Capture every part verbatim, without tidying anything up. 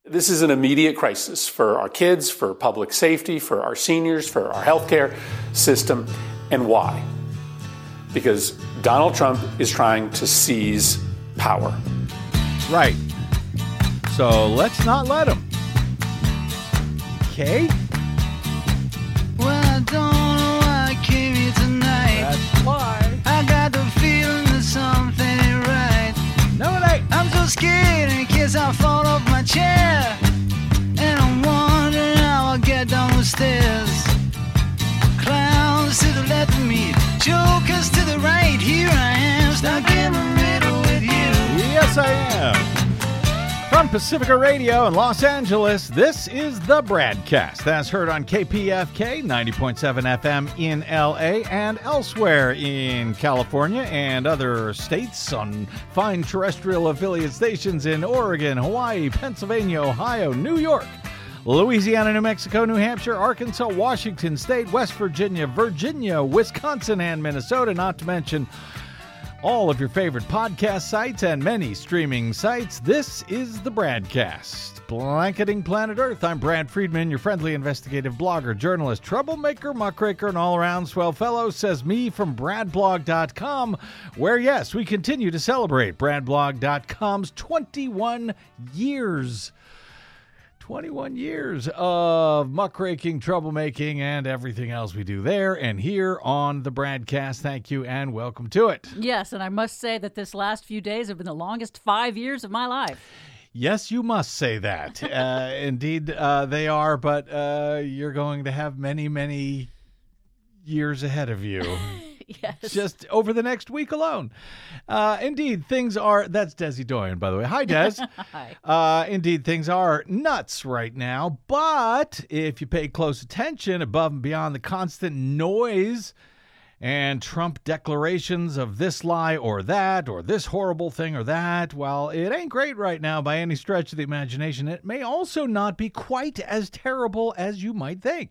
This is an immediate crisis for our kids, for public safety, for our seniors, for our healthcare system. And why? Because Donald Trump is trying to seize power. Right. So let's not let him. Okay? Well, I don't know why I came here tonight. That's why. I got the feeling that something ain't right. No, it ain't. I'm so scared in case I fall off my chair. And I'm wondering how I'll get down the stairs. Clowns to the left of me, jokers to the right. Here I am, stuck in the middle with you. Yes, I am. From Pacifica Radio in Los Angeles, this is the Bradcast. That's heard on K P F K ninety point seven F M in L A and elsewhere in California and other states on fine terrestrial affiliate stations in Oregon, Hawaii, Pennsylvania, Ohio, New York, Louisiana, New Mexico, New Hampshire, Arkansas, Washington State, West Virginia, Virginia, Wisconsin, and Minnesota, not to mention all of your favorite podcast sites and many streaming sites. This is the Bradcast, blanketing planet Earth. I'm Brad Friedman, your friendly investigative blogger, journalist, troublemaker, muckraker, and all-around swell fellow, says me from brad blog dot com, where, yes, we continue to celebrate brad blog dot com's twenty-one years. twenty-one years of muckraking, troublemaking, and everything else we do there and here on the Bradcast. Thank you and welcome to it. Yes, and I must say that this last few days have been the longest five years of my life. Yes, you must say that. uh, indeed, uh, they are, but uh, you're going to have many, many years ahead of you. Yes. Just over the next week alone. Uh, indeed, things are... That's Desi Doyen, by the way. Hi, Des. Hi. Uh, indeed, things are nuts right now. But if you pay close attention, above and beyond the constant noise and Trump declarations of this lie or that or this horrible thing or that, well, it ain't great right now by any stretch of the imagination. It may also not be quite as terrible as you might think.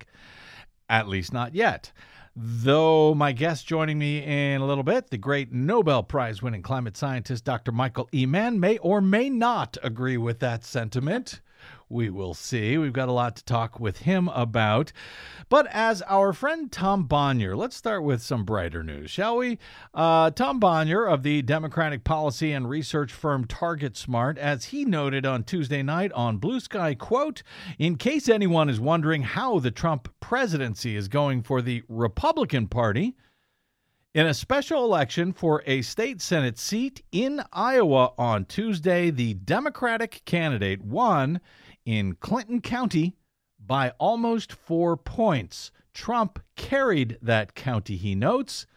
At least not yet. Though my guest joining me in a little bit, the great Nobel Prize-winning climate scientist Doctor Michael Eman, may or may not agree with that sentiment. We will see. We've got a lot to talk with him about. But as our friend Tom Bonier, let's start with some brighter news, shall we? Uh, Tom Bonier of the Democratic policy and research firm Target Smart, as he noted on Tuesday night on Blue Sky, quote, in case anyone is wondering how the Trump presidency is going for the Republican Party, in a special election for a state Senate seat in Iowa on Tuesday, the Democratic candidate won in Clinton County by almost four points. Trump carried that county, he notes,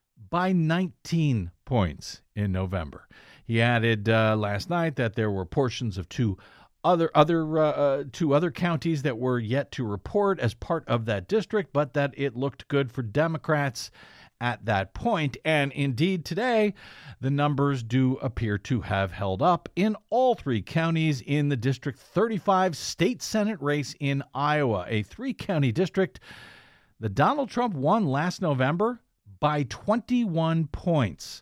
by nineteen points in November. He added uh, last night that there were portions of two other other uh, uh, two other counties that were yet to report as part of that district, but that it looked good for Democrats at that point. And indeed, today, the numbers do appear to have held up in all three counties in the District thirty-five state Senate race in Iowa, a three-county district that Donald Trump won last November by twenty-one points.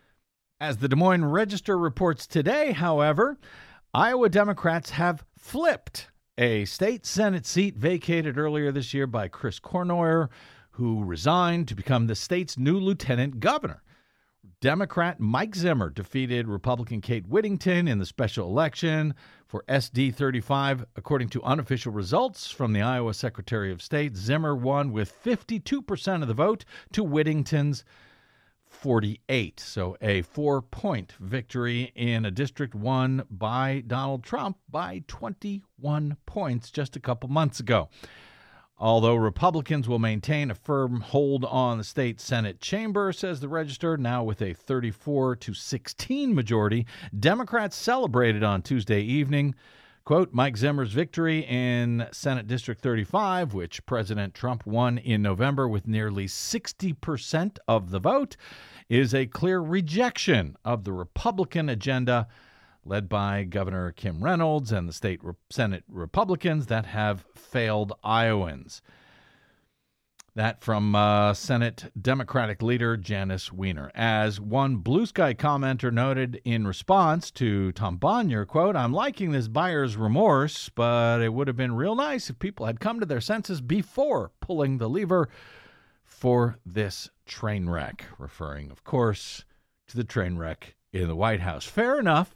As the Des Moines Register reports today, however, Iowa Democrats have flipped a state Senate seat vacated earlier this year by Chris Cornoyer, who resigned to become the state's new lieutenant governor. Democrat Mike Zimmer defeated Republican Kate Whittington in the special election for S D thirty-five. According to unofficial results from the Iowa Secretary of State, Zimmer won with fifty-two percent of the vote to Whittington's forty-eight. So a four-point victory in a district won by Donald Trump by twenty-one points just a couple months ago. Although Republicans will maintain a firm hold on the state Senate chamber, says the Register, now with a thirty-four to sixteen majority, Democrats celebrated on Tuesday evening. Quote, Mike Zimmer's victory in Senate District thirty-five, which President Trump won in November with nearly sixty percent of the vote, is a clear rejection of the Republican agenda led by Governor Kim Reynolds and the state Re- Senate Republicans that have failed Iowans. That from uh, Senate Democratic leader Janice Weiner. As one Blue Sky commenter noted in response to Tom Bonnier, quote, "I'm liking this buyer's remorse, but it would have been real nice if people had come to their senses before pulling the lever for this train wreck," referring, of course, to the train wreck in the White House. Fair enough,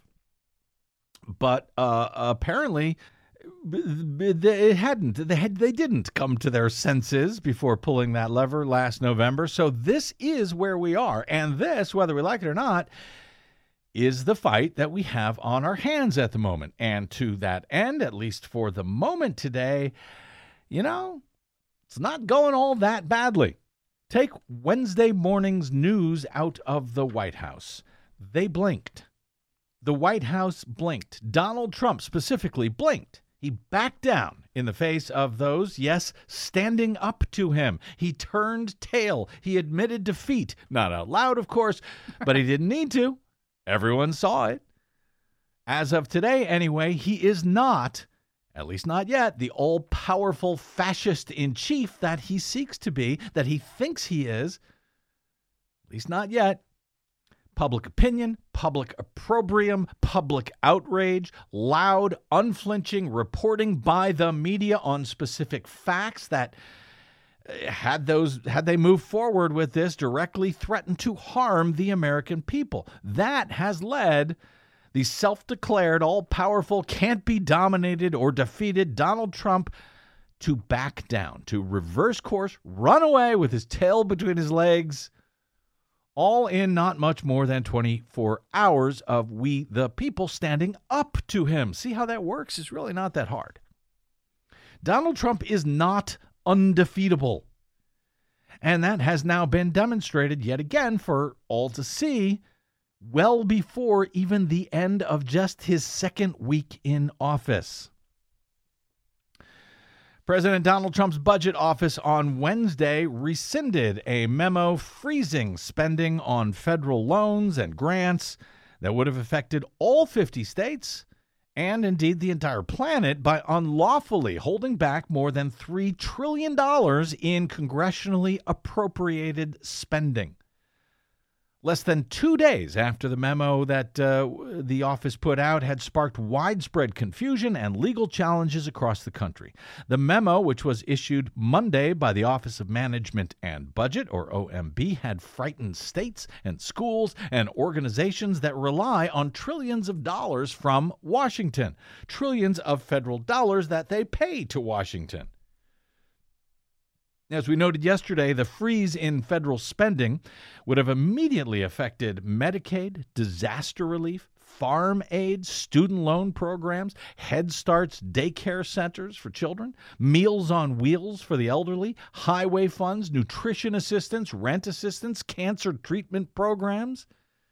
but uh, apparently it hadn't. They had. They didn't come to their senses before pulling that lever last November. So this is where we are, and this, whether we like it or not, is the fight that we have on our hands at the moment. And to that end, at least for the moment today, you know, it's not going all that badly. Take Wednesday morning's news out of the White House. They blinked. The White House blinked. Donald Trump specifically blinked. He backed down in the face of those, yes, standing up to him. He turned tail. He admitted defeat. Not out loud, of course, but he didn't need to. Everyone saw it. As of today, anyway, he is not, at least not yet, the all-powerful fascist-in-chief that he seeks to be, that he thinks he is. At least not yet. Public opinion, public opprobrium, public outrage, loud, unflinching reporting by the media on specific facts that, had those had they moved forward with this, directly threatened to harm the American people. That has led the self-declared, all-powerful, can't-be-dominated or defeated Donald Trump to back down, to reverse course, run away with his tail between his legs, all in not much more than twenty-four hours of we, the people, standing up to him. See how that works? It's really not that hard. Donald Trump is not undefeatable. And that has now been demonstrated yet again for all to see well before even the end of just his second week in office. President Donald Trump's budget office on Wednesday rescinded a memo freezing spending on federal loans and grants that would have affected all fifty states and indeed the entire planet by unlawfully holding back more than three trillion dollars in congressionally appropriated spending. Less than two days after the memo that uh, the office put out had sparked widespread confusion and legal challenges across the country. The memo, which was issued Monday by the Office of Management and Budget, or O M B, had frightened states and schools and organizations that rely on trillions of dollars from Washington, trillions of federal dollars that they pay to Washington. As we noted yesterday, the freeze in federal spending would have immediately affected Medicaid, disaster relief, farm aid, student loan programs, Head Starts, daycare centers for children, Meals on Wheels for the elderly, highway funds, nutrition assistance, rent assistance, cancer treatment programs,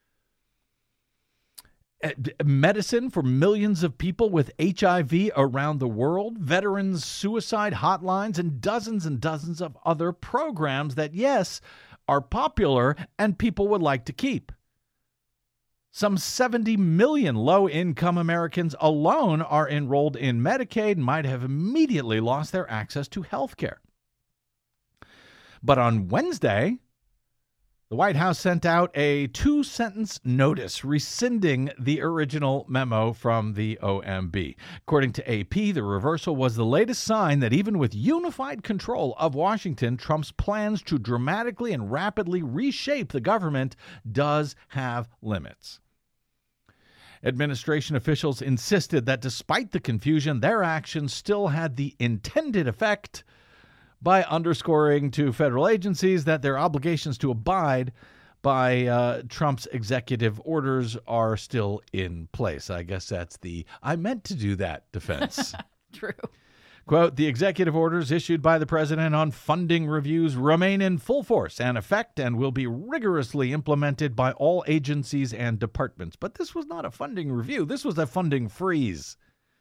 medicine for millions of people with H I V around the world, veterans' suicide hotlines, and dozens and dozens of other programs that, yes, are popular and people would like to keep. Some seventy million low-income Americans alone are enrolled in Medicaid and might have immediately lost their access to health care. But on Wednesday, the White House sent out a two-sentence notice rescinding the original memo from the O M B. According to A P, the reversal was the latest sign that even with unified control of Washington, Trump's plans to dramatically and rapidly reshape the government does have limits. Administration officials insisted that despite the confusion, their actions still had the intended effect by underscoring to federal agencies that their obligations to abide by uh, Trump's executive orders are still in place. I guess that's the "I meant to do that" defense. True. Quote, "The executive orders issued by the president on funding reviews remain in full force and effect and will be rigorously implemented by all agencies and departments." But this was not a funding review. This was a funding freeze.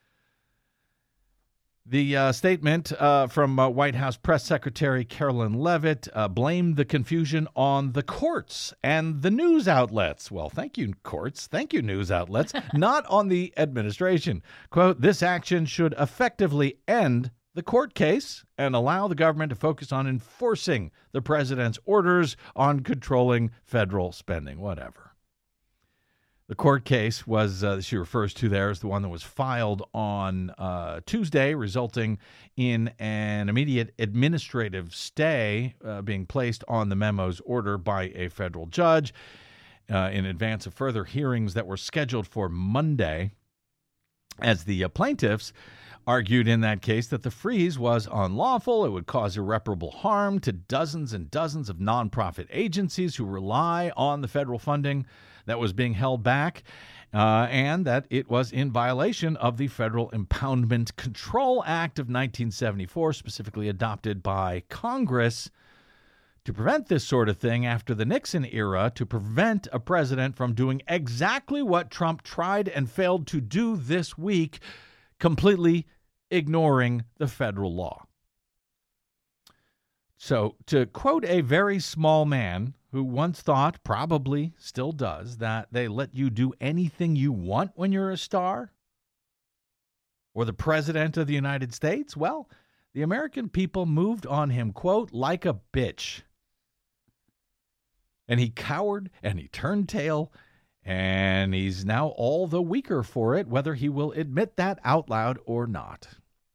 The uh, statement uh, from uh, White House Press Secretary Carolyn Leavitt uh, blamed the confusion on the courts and the news outlets. Well, thank you, courts. Thank you, news outlets. Not on the administration. Quote, "This action should effectively end the court case and allow the government to focus on enforcing the president's orders on controlling federal spending, whatever. The court case was, uh, she refers to there as the one that was filed on uh, Tuesday, resulting in an immediate administrative stay uh, being placed on the memo's order by a federal judge uh, in advance of further hearings that were scheduled for Monday, as the uh, plaintiffs argued in that case that the freeze was unlawful. It would cause irreparable harm to dozens and dozens of nonprofit agencies who rely on the federal funding that was being held back, uh, and that it was in violation of the Federal Impoundment Control Act of nineteen seventy-four, specifically adopted by Congress to prevent this sort of thing after the Nixon era, to prevent a president from doing exactly what Trump tried and failed to do this week, completely ignoring the federal law. So, to quote a very small man who once thought, probably still does, that they let you do anything you want when you're a star, or the president of the United States, well, the American people moved on him, quote, like a bitch. And he cowered and he turned tail, and he's now all the weaker for it, whether he will admit that out loud or not.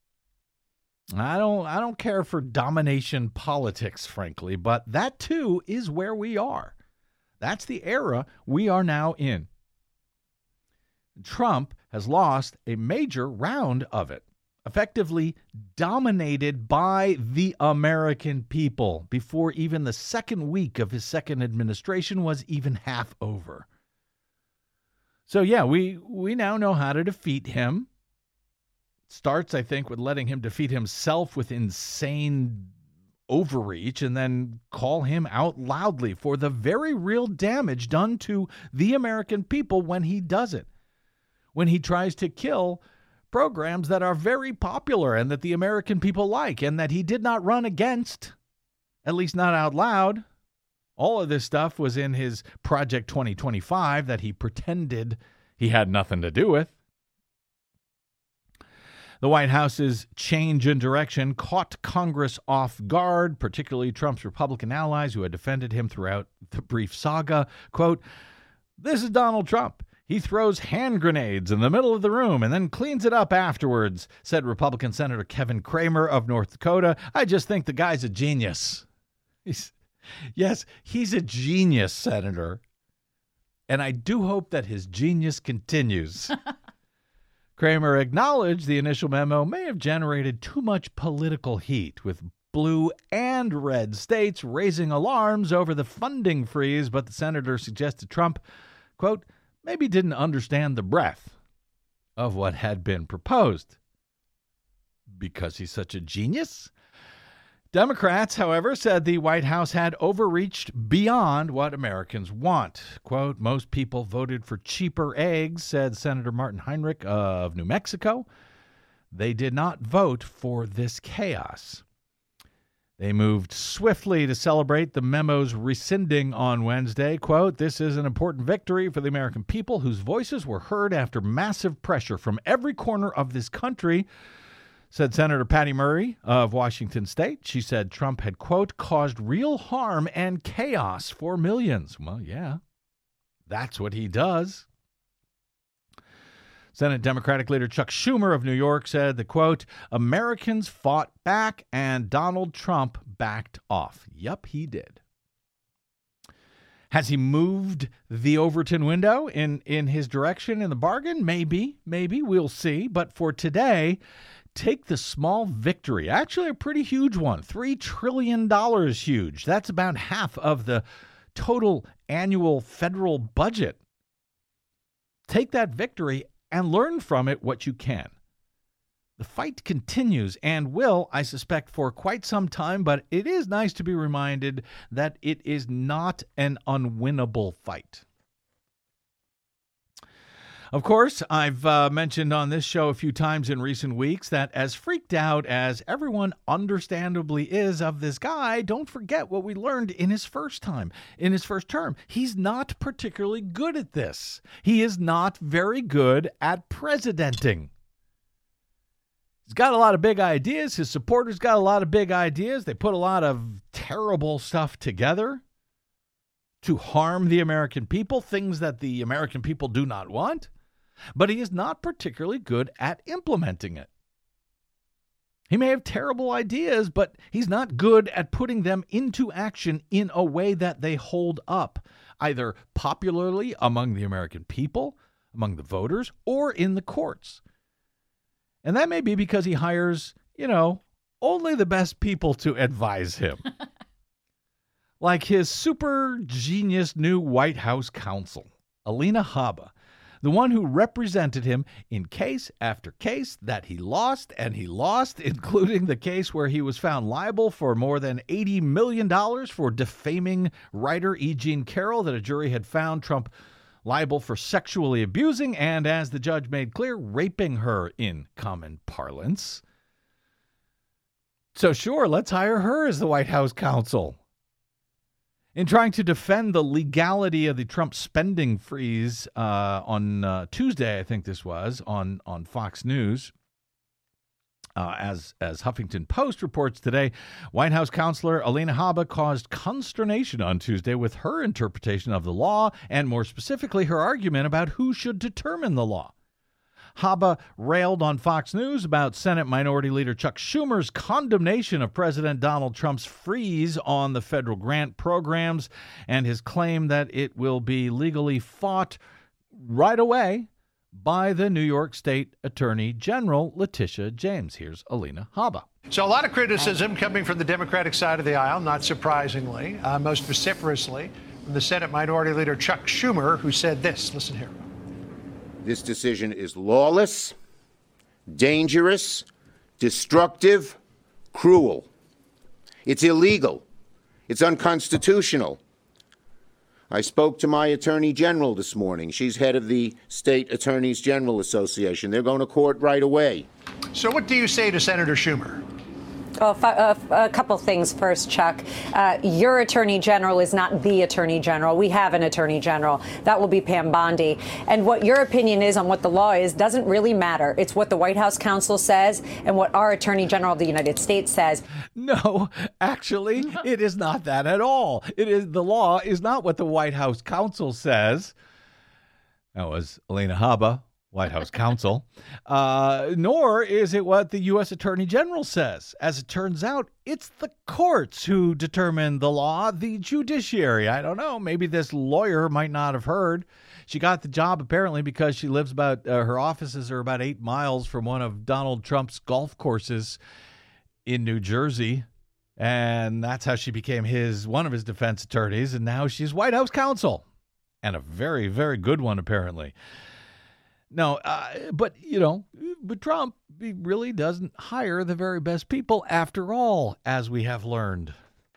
I don't I don't care for domination politics, frankly, but that too is where we are. That's the era we are now in. Trump has lost a major round of it, effectively dominated by the American people before even the second week of his second administration was even half over. So yeah, we, we now know how to defeat him. Starts, I think, with letting him defeat himself with insane overreach and then call him out loudly for the very real damage done to the American people when he does it. When he tries to kill programs that are very popular and that the American people like and that he did not run against, at least not out loud. All of this stuff was in his Project twenty twenty-five that he pretended he had nothing to do with. The White House's change in direction caught Congress off guard, particularly Trump's Republican allies who had defended him throughout the brief saga. Quote, "This is Donald Trump. He throws hand grenades in the middle of the room and then cleans it up afterwards," said Republican Senator Kevin Cramer of North Dakota. "I just think the guy's a genius." He's, yes, he's a genius, Senator. And I do hope that his genius continues. Cramer acknowledged the initial memo may have generated too much political heat, with blue and red states raising alarms over the funding freeze, but the senator suggested Trump, quote, maybe didn't understand the breadth of what had been proposed. Because he's such a genius? Democrats, however, said the White House had overreached beyond what Americans want. Quote, most people voted for cheaper eggs, said Senator Martin Heinrich of New Mexico. They did not vote for this chaos. They moved swiftly to celebrate the memo's rescinding on Wednesday. Quote, this is an important victory for the American people whose voices were heard after massive pressure from every corner of this country, said Senator Patty Murray of Washington State. She said Trump had, quote, caused real harm and chaos for millions. Well, yeah, that's what he does. Senate Democratic leader Chuck Schumer of New York said the, quote, Americans fought back and Donald Trump backed off. Yup, he did. Has he moved the Overton window in, in his direction in the bargain? Maybe, maybe. We'll see. But for today, take the small victory, actually a pretty huge one, three trillion dollars huge. That's about half of the total annual federal budget. Take that victory and learn from it what you can. The fight continues and will, I suspect, for quite some time, but it is nice to be reminded that it is not an unwinnable fight. Of course, I've uh, mentioned on this show a few times in recent weeks that as freaked out as everyone understandably is of this guy, don't forget what we learned in his first time, in his first term. He's not particularly good at this. He is not very good at presidenting. He's got a lot of big ideas. His supporters got a lot of big ideas. They put a lot of terrible stuff together to harm the American people, things that the American people do not want. But he is not particularly good at implementing it. He may have terrible ideas, but he's not good at putting them into action in a way that they hold up, either popularly among the American people, among the voters, or in the courts. And that may be because he hires, you know, only the best people to advise him. Like his super genius new White House counsel, Alina Habba, the one who represented him in case after case that he lost and he lost, including the case where he was found liable for more than eighty million dollars for defaming writer E. Jean Carroll that a jury had found Trump liable for sexually abusing and, as the judge made clear, raping her in common parlance. So sure, let's hire her as the White House counsel. In trying to defend the legality of the Trump spending freeze uh, on uh, Tuesday, I think this was, on, on Fox News, uh, as, as Huffington Post reports today, White House counselor Alina Habba caused consternation on Tuesday with her interpretation of the law and, more specifically, her argument about who should determine the law. Habba railed on Fox News about Senate Minority Leader Chuck Schumer's condemnation of President Donald Trump's freeze on the federal grant programs and his claim that it will be legally fought right away by the New York State Attorney General Letitia James. Here's Alina Habba. So a lot of criticism coming from the Democratic side of the aisle, not surprisingly, uh, most vociferously from the Senate Minority Leader Chuck Schumer, who said this. Listen here. This decision is lawless, dangerous, destructive, cruel. It's illegal. It's unconstitutional. I spoke to my Attorney General this morning. She's head of the State Attorneys General Association. They're going to court right away. So what do you say to Senator Schumer? Well, uh, a couple things first, Chuck. Uh, your attorney general is not the attorney general. We have an attorney general. That will be Pam Bondi. And what your opinion is on what the law is doesn't really matter. It's what the White House counsel says and what our attorney general of the United States says. No, actually, it is not that at all. It is the law is not what the White House counsel says. That was Alina Habba, White House counsel, uh, nor is it what the U S Attorney General says. As it turns out, it's the courts who determine the law, the judiciary. I don't know. Maybe this lawyer might not have heard. She got the job apparently because she lives about, uh, her offices are about eight miles from one of Donald Trump's golf courses in New Jersey. And that's how she became his, one of his defense attorneys. And now she's White House counsel, and a very, very good one, apparently. No, uh, but, you know, but Trump he really doesn't hire the very best people after all, as we have learned.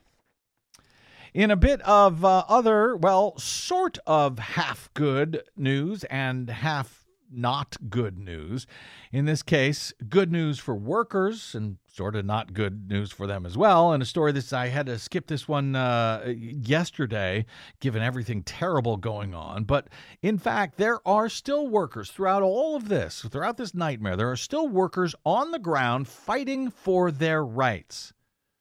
In a bit of uh, other, well, sort of half good news and half not good news. In this case, good news for workers and sort of not good news for them as well. And a story this, I had to skip this one uh, yesterday, given everything terrible going on. But in fact, there are still workers throughout all of this, throughout this nightmare. There are still workers on the ground fighting for their rights.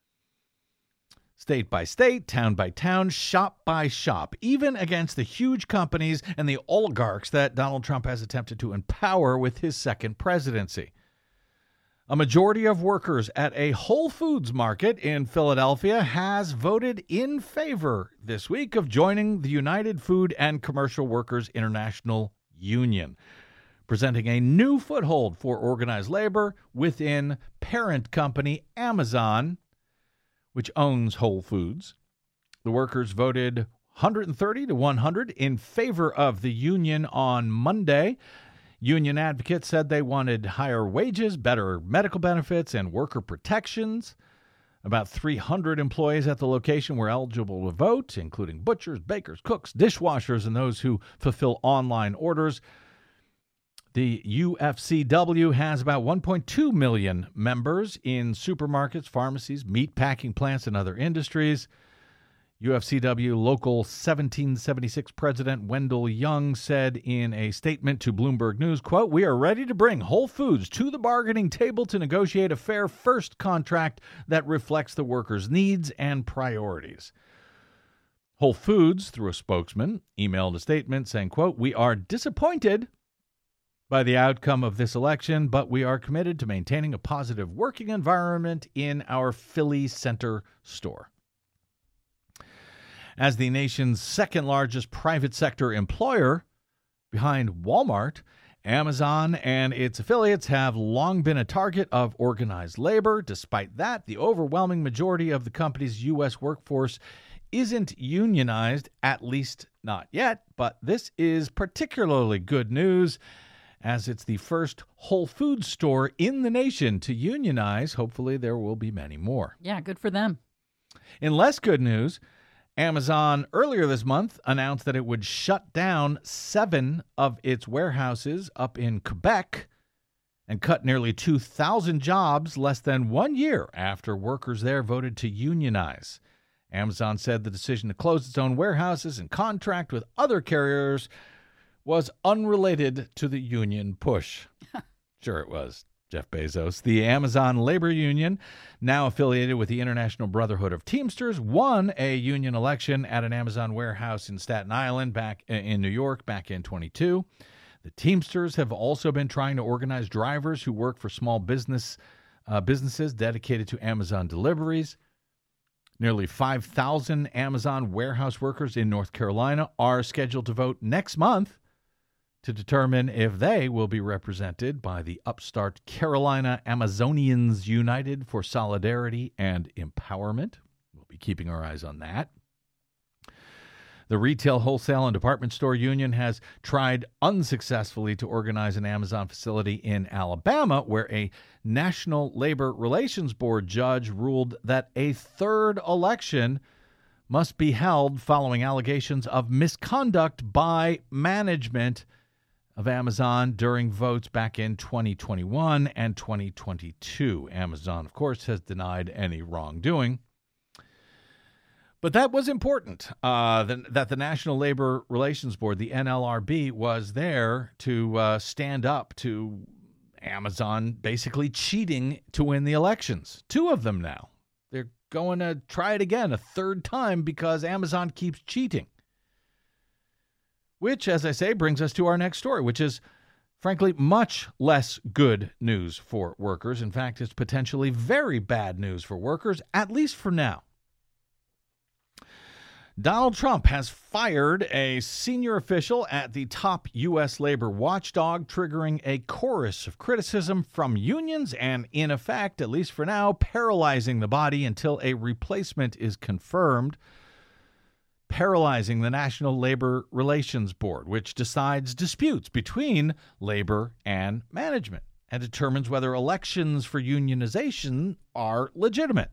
State by state, town by town, shop by shop, even against the huge companies and the oligarchs that Donald Trump has attempted to empower with his second presidency. A majority of workers at a Whole Foods market in Philadelphia has voted in favor this week of joining the United Food and Commercial Workers International Union, presenting a new foothold for organized labor within parent company Amazon, which owns Whole Foods. The workers voted one hundred thirty to one hundred in favor of the union on Monday. Union advocates said they wanted higher wages, better medical benefits, and worker protections. About three hundred employees at the location were eligible to vote, including butchers, bakers, cooks, dishwashers, and those who fulfill online orders. The U F C W has about one point two million members in supermarkets, pharmacies, meat packing plants, and other industries. U F C W Local seventeen seventy-six President Wendell Young said in a statement to Bloomberg News, quote, "We are ready to bring Whole Foods to the bargaining table to negotiate a fair first contract that reflects the workers' needs and priorities." Whole Foods, through a spokesman, emailed a statement saying, quote, "We are disappointed by the outcome of this election, but we are committed to maintaining a positive working environment in our Philly Center store." As the nation's second largest private sector employer, behind Walmart, Amazon and its affiliates have long been a target of organized labor. Despite that, the overwhelming majority of the company's U S workforce isn't unionized, at least not yet. But this is particularly good news, as it's the first Whole Foods store in the nation to unionize. Hopefully there will be many more. Yeah, good for them. In less good news, Amazon earlier this month announced that it would shut down seven of its warehouses up in Quebec and cut nearly two thousand jobs less than one year after workers there voted to unionize. Amazon said the decision to close its own warehouses and contract with other carriers was unrelated to the union push. Sure it was. Jeff Bezos. The Amazon Labor Union, now affiliated with the International Brotherhood of Teamsters, won a union election at an Amazon warehouse in Staten Island back in New York back in twenty-two. The Teamsters have also been trying to organize drivers who work for small business uh, businesses dedicated to Amazon deliveries. Nearly five thousand Amazon warehouse workers in North Carolina are scheduled to vote next month to determine if they will be represented by the upstart Carolina Amazonians United for Solidarity and Empowerment. We'll be keeping our eyes on that. The Retail, Wholesale, and Department Store Union has tried unsuccessfully to organize an Amazon facility in Alabama, where a National Labor Relations Board judge ruled that a third election must be held following allegations of misconduct by management of Amazon during votes back in twenty twenty-one and twenty twenty-two. Amazon, of course, has denied any wrongdoing. But that was important, uh, that, that the National Labor Relations Board, the N L R B, was there to uh, stand up to Amazon basically cheating to win the elections. Two of them now. They're going to try it again a third time because Amazon keeps cheating. Which, as I say, brings us to our next story, which is, frankly, much less good news for workers. In fact, it's potentially very bad news for workers, at least for now. Donald Trump has fired a senior official at the top U S labor watchdog, triggering a chorus of criticism from unions and, in effect, at least for now, paralyzing the body until a replacement is confirmed. Paralyzing the National Labor Relations Board, which decides disputes between labor and management and determines whether elections for unionization are legitimate.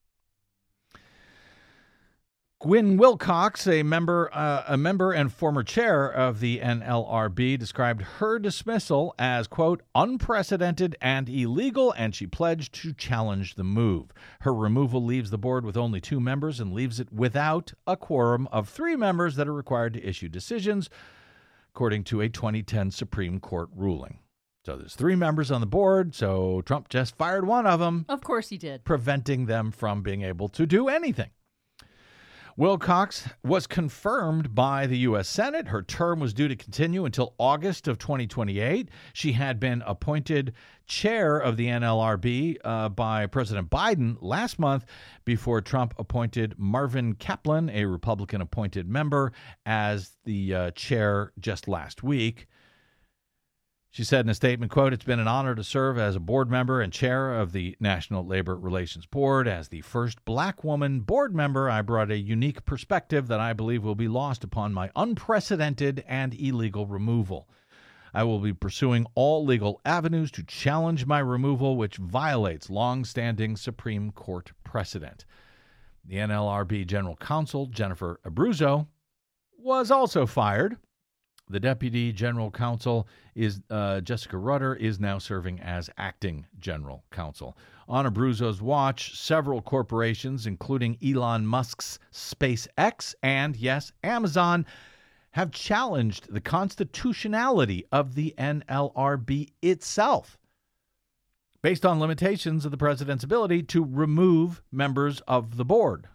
Gwyn Wilcox, a member, uh, a member and former chair of the N L R B, described her dismissal as, quote, unprecedented and illegal, and she pledged to challenge the move. Her removal leaves the board with only two members and leaves it without a quorum of three members that are required to issue decisions, according to a twenty ten Supreme Court ruling. So there's three members on the board, so Trump just fired one of them. Of course he did. Preventing them from being able to do anything. Wilcox was confirmed by the U S Senate. Her term was due to continue until August of twenty twenty-eight. She had been appointed chair of the N L R B uh, by President Biden last month before Trump appointed Marvin Kaplan, a Republican-appointed member, as the uh, chair just last week. She said in a statement, quote, it's been an honor to serve as a board member and chair of the National Labor Relations Board. As the first black woman board member, I brought a unique perspective that I believe will be lost upon my unprecedented and illegal removal. I will be pursuing all legal avenues to challenge my removal, which violates long-standing Supreme Court precedent. The N L R B General Counsel, Jennifer Abruzzo, was also fired The Deputy General Counsel is uh, Jessica Rutter is now serving as acting General Counsel. On Abruzzo's watch, several corporations, including Elon Musk's SpaceX and, yes, Amazon, have challenged the constitutionality of the N L R B itself, based on limitations of the president's ability to remove members of the board.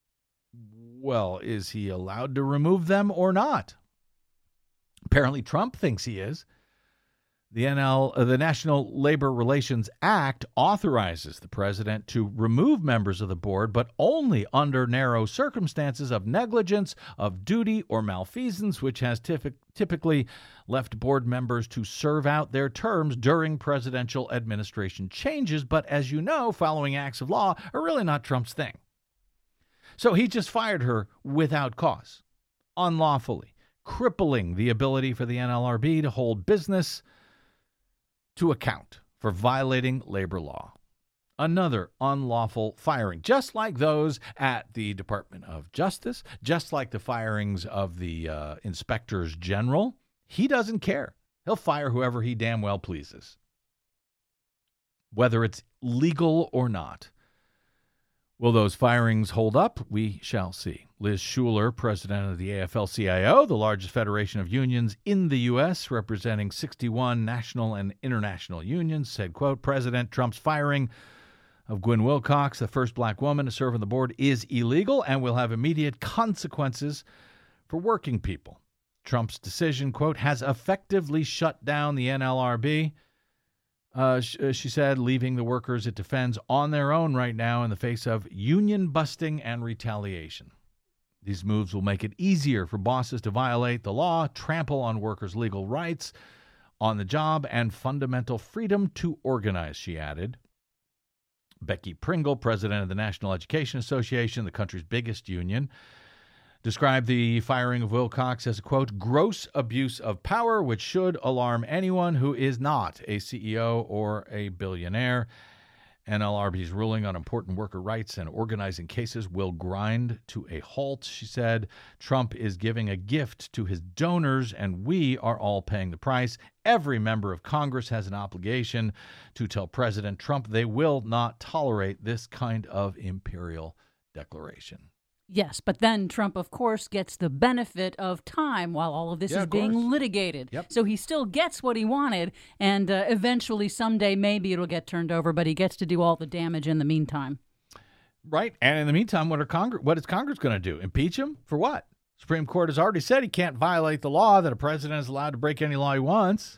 Well, is he allowed to remove them or not? Apparently, Trump thinks he is. The N L, uh, the National Labor Relations Act authorizes the president to remove members of the board, but only under narrow circumstances of negligence, of duty, or malfeasance, which has typ- typically left board members to serve out their terms during presidential administration changes. But as you know, following acts of law are really not Trump's thing. So he just fired her without cause, unlawfully, crippling the ability for the N L R B to hold business to account for violating labor law. Another unlawful firing, just like those at the Department of Justice, just like the firings of the uh, inspectors general. He doesn't care. He'll fire whoever he damn well pleases, whether it's legal or not. Will those firings hold up? We shall see. Liz Schuler, president of the A F L C I O, the largest federation of unions in the U S, representing sixty-one national and international unions, said, quote, President Trump's firing of Gwen Wilcox, the first black woman to serve on the board, is illegal and will have immediate consequences for working people. Trump's decision, quote, has effectively shut down the N L R B. Uh, she, she said, leaving the workers it defends on their own right now in the face of union busting and retaliation. These moves will make it easier for bosses to violate the law, trample on workers' legal rights on the job, and fundamental freedom to organize, she added. Becky Pringle, president of the National Education Association, the country's biggest union, described the firing of Wilcox as a, quote, gross abuse of power, which should alarm anyone who is not a C E O or a billionaire. N L R B's ruling on important worker rights and organizing cases will grind to a halt, she said. Trump is giving a gift to his donors, and we are all paying the price. Every member of Congress has an obligation to tell President Trump they will not tolerate this kind of imperial declaration. Yes, but then Trump, of course, gets the benefit of time while all of this Yeah, is of being course. litigated. Yep. So he still gets what he wanted, and uh, eventually, someday, maybe it'll get turned over, but he gets to do all the damage in the meantime. Right. And in the meantime, what are Congress, what is Congress going to do? Impeach him? For what? Supreme Court has already said he can't violate the law, that a president is allowed to break any law he wants.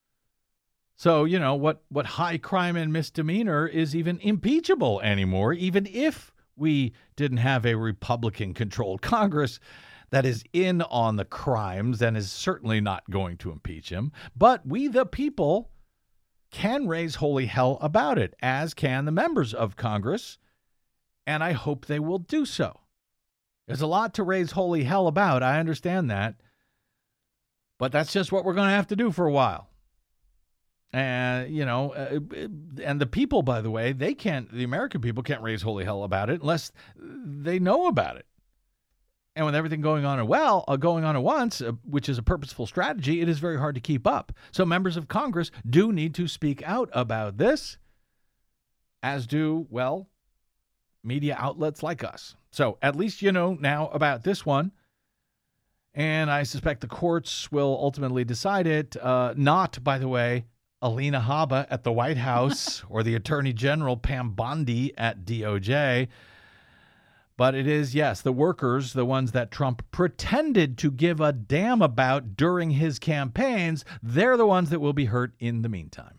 So, you know, what, what high crime and misdemeanor is even impeachable anymore, even if we didn't have a Republican-controlled Congress that is in on the crimes and is certainly not going to impeach him. But we, the people, can raise holy hell about it, as can the members of Congress, and I hope they will do so. There's a lot to raise holy hell about. I understand that. But that's just what we're going to have to do for a while. And, you know, uh, and the people, by the way, they can't, the American people can't raise holy hell about it unless they know about it. And with everything going on at well, uh, going on at once, uh, which is a purposeful strategy, it is very hard to keep up. So members of Congress do need to speak out about this, as do, well, media outlets like us. So at least you know now about this one. And I suspect the courts will ultimately decide it. Uh, not, by the way, Alina Habba at the White House or the Attorney General Pam Bondi at D O J. But it is, yes, the workers, the ones that Trump pretended to give a damn about during his campaigns, they're the ones that will be hurt in the meantime.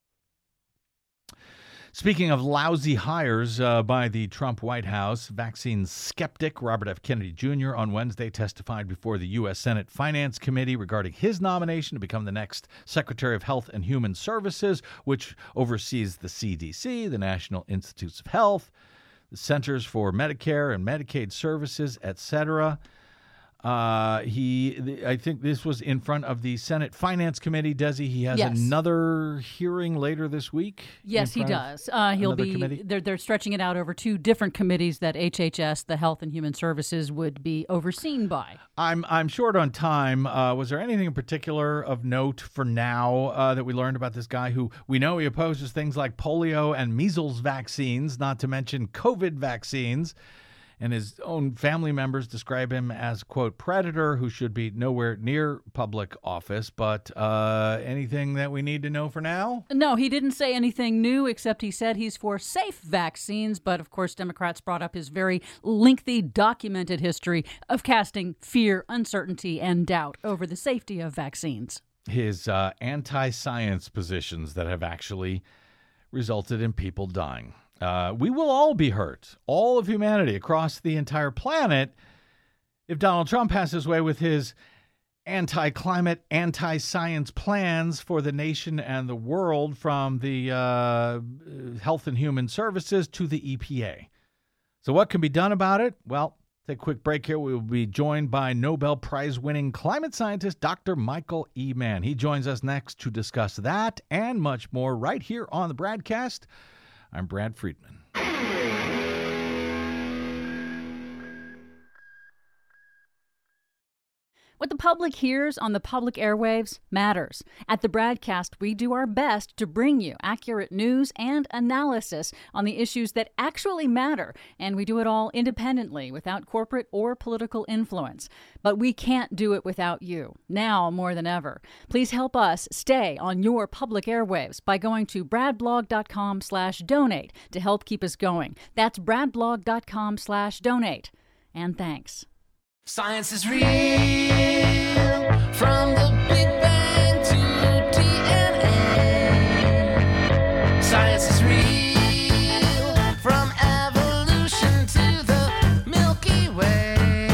Speaking of lousy hires uh, by the Trump White House, vaccine skeptic Robert F. Kennedy Junior on Wednesday testified before the U S. Senate Finance Committee regarding his nomination to become the next Secretary of Health and Human Services, which oversees the C D C, the National Institutes of Health, the Centers for Medicare and Medicaid Services, et cetera. Uh, he, I think this was in front of the Senate Finance Committee. Desi, he has Yes. another hearing later this week. Yes, he in front of does. Uh, he'll another be. committee? They're they're stretching it out over two different committees that H H S, the Health and Human Services, would be overseen by. I'm I'm short on time. Uh, was there anything in particular of note for now uh, that we learned about this guy who we know he opposes things like polio and measles vaccines, not to mention COVID vaccines, and his own family members describe him as, quote, predator who should be nowhere near public office. But uh, anything that we need to know for now? No, he didn't say anything new, except he said he's for safe vaccines. But, of course, Democrats brought up his very lengthy, documented history of casting fear, uncertainty, and doubt over the safety of vaccines. His uh, anti-science positions that have actually resulted in people dying. Uh, we will all be hurt, all of humanity across the entire planet, if Donald Trump has his way with his anti-climate, anti-science plans for the nation and the world, from the uh, Health and Human Services to the E P A. So what can be done about it? Well, take a quick break here. We will be joined by Nobel Prize-winning climate scientist Doctor Michael E. Mann. He joins us next to discuss that and much more right here on the BradCast. I'm Brad Friedman. What the public hears on the public airwaves matters. At the BradCast, we do our best to bring you accurate news and analysis on the issues that actually matter, and we do it all independently, without corporate or political influence. But we can't do it without you, now more than ever. Please help us stay on your public airwaves by going to bradblog.com slash donate to help keep us going. That's bradblog.com slash donate. And thanks. Science is real, from the Big Bang to D N A. Science is real, from evolution to the Milky Way.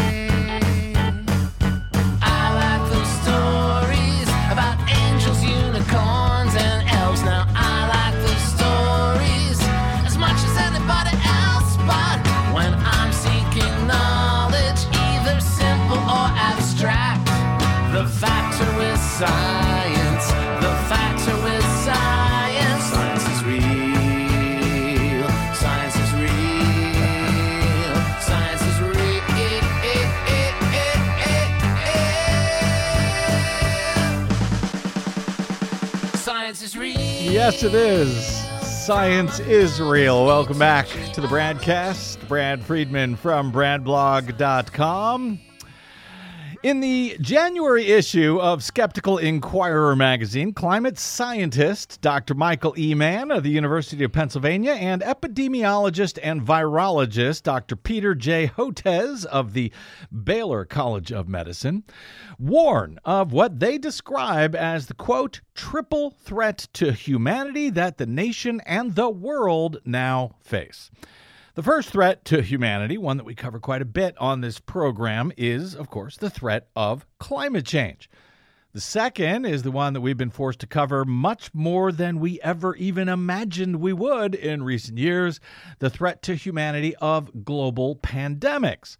I like those stories about angels, unicorns, and elves. Now I like those stories as much as anybody else, but when I'm seeking knowledge, simple or abstract, the factor is science. The factor is science. Science is real. Science is real. Science is real. Science is real. Yes, it is. Science is real. Welcome back to the BradCast. Brad Friedman from bradblog dot com. In the January issue of Skeptical Inquirer magazine, climate scientist Doctor Michael E. Mann of the University of Pennsylvania and epidemiologist and virologist Doctor Peter J. Hotez of the Baylor College of Medicine warn of what they describe as the, quote, triple threat to humanity that the nation and the world now face. The first threat to humanity, one that we cover quite a bit on this program, is, of course, the threat of climate change. The second is the one that we've been forced to cover much more than we ever even imagined we would in recent years, the threat to humanity of global pandemics.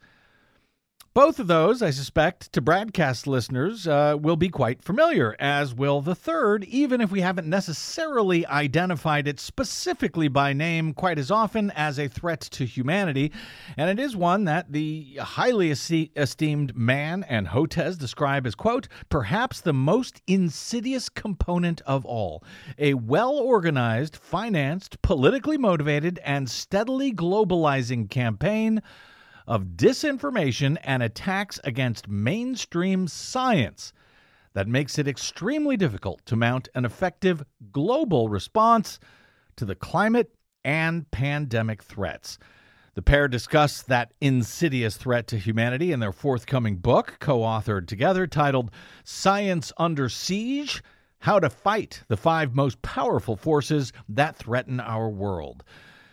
Both of those, I suspect, to BradCast listeners uh, will be quite familiar, as will the third, even if we haven't necessarily identified it specifically by name quite as often as a threat to humanity. And it is one that the highly esteemed Mann and Hotez describe as, quote, perhaps the most insidious component of all, a well-organized, financed, politically motivated, and steadily globalizing campaign of disinformation and attacks against mainstream science that makes it extremely difficult to mount an effective global response to the climate and pandemic threats. The pair discuss that insidious threat to humanity in their forthcoming book, co-authored together, titled Science Under Siege: How to Fight the Five Most Powerful Forces That Threaten Our World.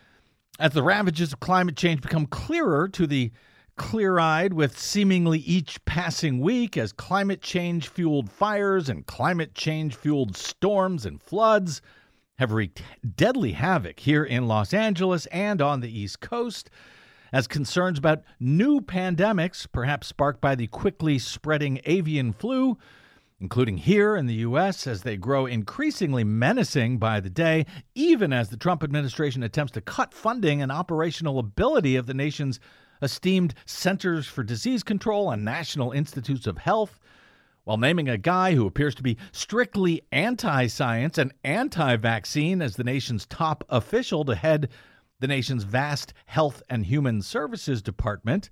As the ravages of climate change become clearer to the clear-eyed with seemingly each passing week, as climate change-fueled fires and climate change-fueled storms and floods have wreaked deadly havoc here in Los Angeles and on the East Coast, as concerns about new pandemics, perhaps sparked by the quickly spreading avian flu, including here in the U S, as they grow increasingly menacing by the day, even as the Trump administration attempts to cut funding and operational ability of the nation's esteemed Centers for Disease Control and National Institutes of Health, while naming a guy who appears to be strictly anti-science and anti-vaccine as the nation's top official to head the nation's vast Health and Human Services Department,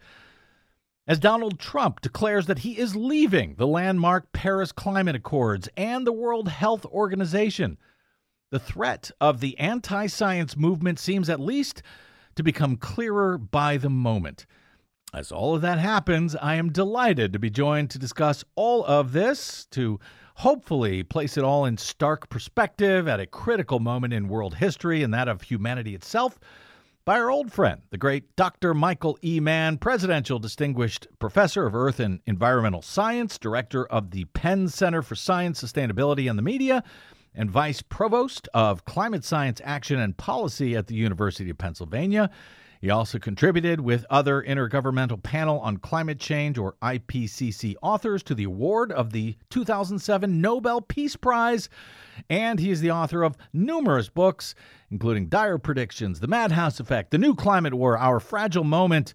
as Donald Trump declares that he is leaving the landmark Paris Climate Accords and the World Health Organization. The threat of the anti-science movement seems at least to become clearer by the moment. As all of that happens, I am delighted to be joined to discuss all of this, to hopefully place it all in stark perspective at a critical moment in world history and that of humanity itself, by our old friend, the great Doctor Michael E. Mann, Presidential Distinguished Professor of Earth and Environmental Science, Director of the Penn Center for Science, Sustainability, and the Media, and Vice Provost of Climate Science Action and Policy at the University of Pennsylvania. He also contributed with other Intergovernmental Panel on Climate Change, or I P C C, authors to the award of the two thousand seven Nobel Peace Prize, and he is the author of numerous books, including Dire Predictions, The Madhouse Effect, The New Climate War, Our Fragile Moment,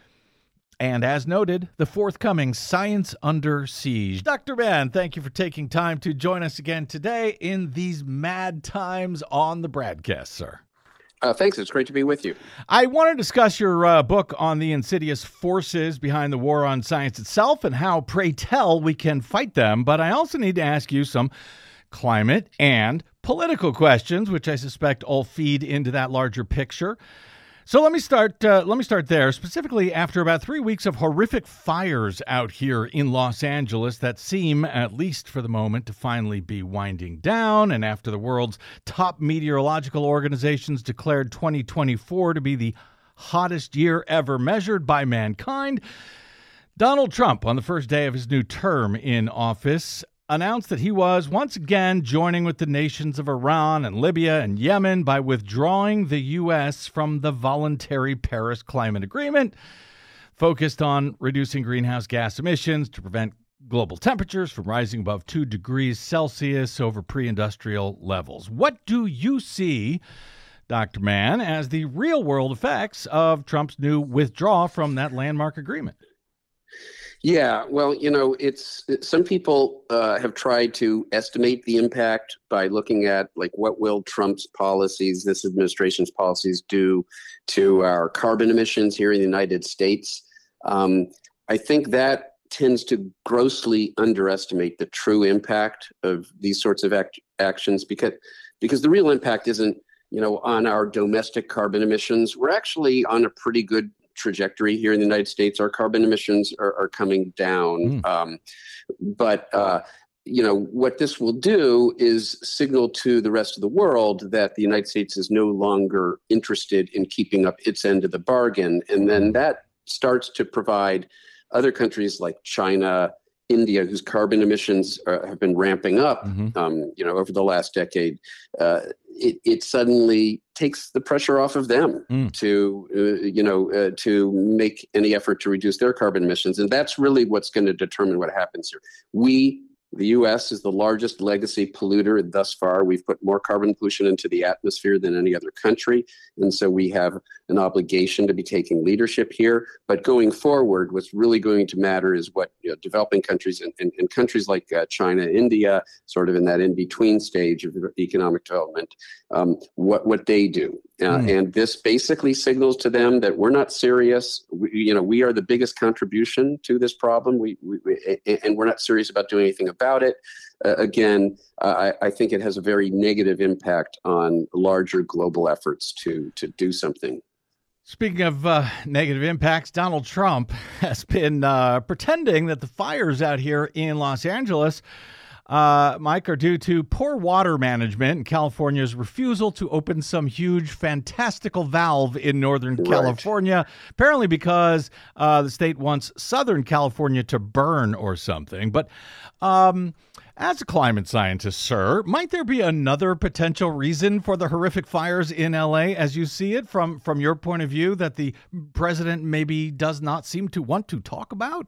and, as noted, the forthcoming Science Under Siege. Doctor Mann, thank you for taking time to join us again today in these mad times on the broadcast, sir. Uh, thanks. It's great to be with you. I want to discuss your uh, book on the insidious forces behind the war on science itself and how, pray tell, we can fight them. But I also need to ask you some climate and political questions, which I suspect all feed into that larger picture. So let me start. Uh, let me start there. Specifically, after about three weeks of horrific fires out here in Los Angeles that seem, at least for the moment, to finally be winding down, and after the world's top meteorological organizations declared twenty twenty-four to be the hottest year ever measured by mankind, Donald Trump, on the first day of his new term in office, announced that he was once again joining with the nations of Iran and Libya and Yemen by withdrawing the U S from the voluntary Paris Climate Agreement, focused on reducing greenhouse gas emissions to prevent global temperatures from rising above two degrees Celsius over pre-industrial levels. What do you see, Doctor Mann, as the real-world effects of Trump's new withdrawal from that landmark agreement? Yeah, well, you know, it's it, some people uh, have tried to estimate the impact by looking at, like, what will Trump's policies, this administration's policies, do to our carbon emissions here in the United States. Um, I think that tends to grossly underestimate the true impact of these sorts of act- actions because because the real impact isn't, you know, on our domestic carbon emissions. We're actually on a pretty good trajectory here in the United States. Our carbon emissions are, are coming down. Mm. Um, but, uh, you know, what this will do is signal to the rest of the world that the United States is no longer interested in keeping up its end of the bargain. And then that starts to provide other countries like China, India, whose carbon emissions are, have been ramping up, mm-hmm. um, you know, over the last decade, uh, it, it suddenly takes the pressure off of them mm. to, uh, you know, uh, to make any effort to reduce their carbon emissions. And that's really what's going to determine what happens here. We, the U S, is the largest legacy polluter thus far. We've put more carbon pollution into the atmosphere than any other country. And so we have an obligation to be taking leadership here. But going forward, what's really going to matter is what, you know, developing countries and, and, and countries like uh, China, India, sort of in that in-between stage of economic development, um, what, what they do. Uh, mm. And this basically signals to them that we're not serious. We, you know, we are the biggest contribution to this problem. We, we, we and we're not serious about doing anything about it. Uh, again, uh, I, I think it has a very negative impact on larger global efforts to to do something. Speaking of uh, negative impacts, Donald Trump has been uh, pretending that the fires out here in Los Angeles uh, Mike, are due to poor water management and California's refusal to open some huge, fantastical valve in Northern Right. California, apparently because uh, the state wants Southern California to burn or something. But um, as a climate scientist, sir, might there be another potential reason for the horrific fires in L A as you see it from, from your point of view that the president maybe does not seem to want to talk about?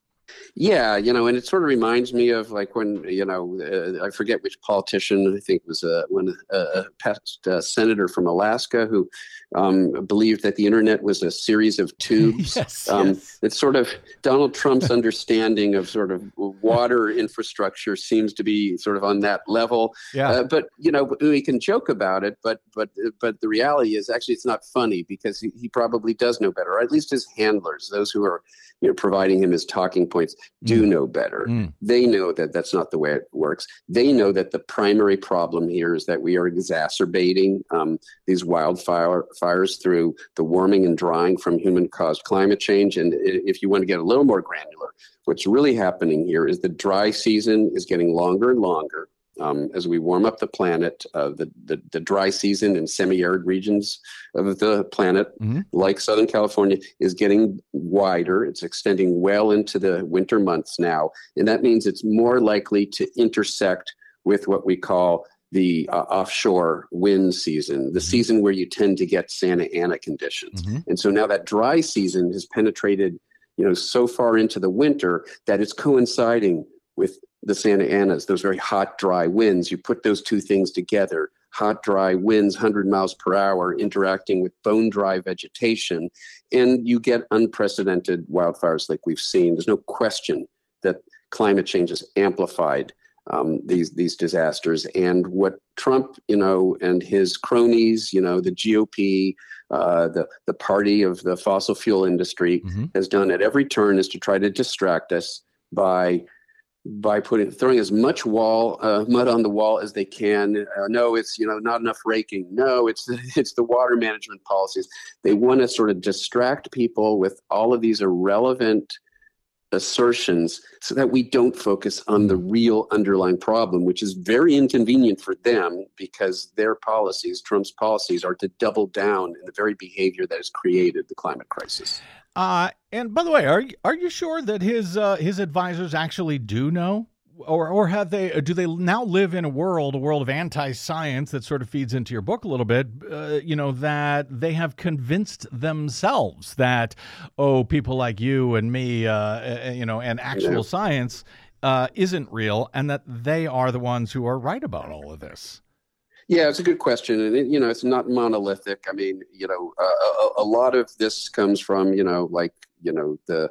Yeah, you know, and it sort of reminds me of like when, you know, uh, I forget which politician, I think it was uh, when uh, a past uh, senator from Alaska who um, believed that the internet was a series of tubes. Yes, um, yes. It's sort of Donald Trump's understanding of sort of water infrastructure seems to be sort of on that level. Yeah. Uh, but, you know, we can joke about it, but but but the reality is actually it's not funny because he, he probably does know better, or at least his handlers, those who are, you know, providing him his talking points, do Mm. know better. Mm. They know that that's not the way it works. They know that the primary problem here is that we are exacerbating um, these wildfire fires through the warming and drying from human-caused climate change. And i- if you want to get a little more granular, what's really happening here is the dry season is getting longer and longer. Um, as we warm up the planet, uh, the, the the dry season in semi-arid regions of the planet, Mhm. like Southern California, is getting wider. It's extending well into the winter months now, and that means it's more likely to intersect with what we call the uh, offshore wind season, the season where you tend to get Santa Ana conditions. Mhm. And so now that dry season has penetrated, you know, so far into the winter that it's coinciding with the Santa Anas, those very hot, dry winds. You put those two things together, hot, dry winds, one hundred miles per hour, interacting with bone dry vegetation, and you get unprecedented wildfires like we've seen. There's no question that climate change has amplified um, these these disasters. And what Trump, you know, and his cronies, you know, the G O P, uh, the the party of the fossil fuel industry, Mhm. has done at every turn is to try to distract us by by putting throwing as much wall uh, mud on the wall as they can. Uh, no, it's you know not enough raking. No, it's it's the water management policies. They want to sort of distract people with all of these irrelevant assertions so that we don't focus on the real underlying problem, which is very inconvenient for them because their policies, Trump's policies, are to double down in the very behavior that has created the climate crisis. Uh, and by the way, are you, are you sure that his uh, his advisors actually do know, or or have they? Do they now live in a world, a world of anti-science that sort of feeds into your book a little bit? Uh, you know, that they have convinced themselves that oh, people like you and me, uh, uh, you know, and actual Yeah. science uh, isn't real, and that they are the ones who are right about all of this. Yeah, it's a good question, and it, you know, it's not monolithic. I mean, you know, uh, a, a lot of this comes from, you know, like you know the